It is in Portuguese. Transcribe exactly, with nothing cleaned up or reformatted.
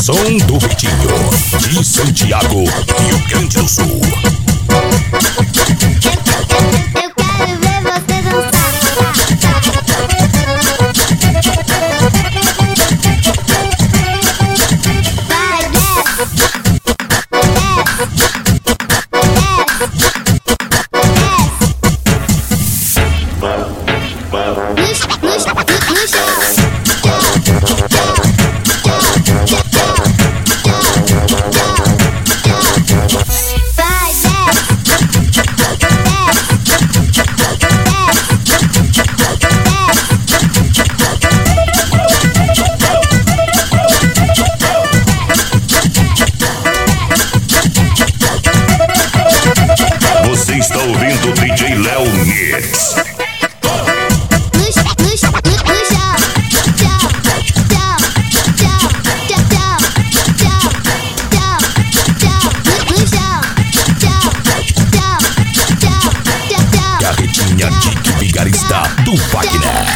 som do Vitinho, de Santiago, Rio Grande do Sul. Eu quero ver você dançar. Vai, desce, desce, desce, desce. No, no, no chão. Você está ouvindo o D J Léo Mix. Carretinha Dick Vigarista do Wagner.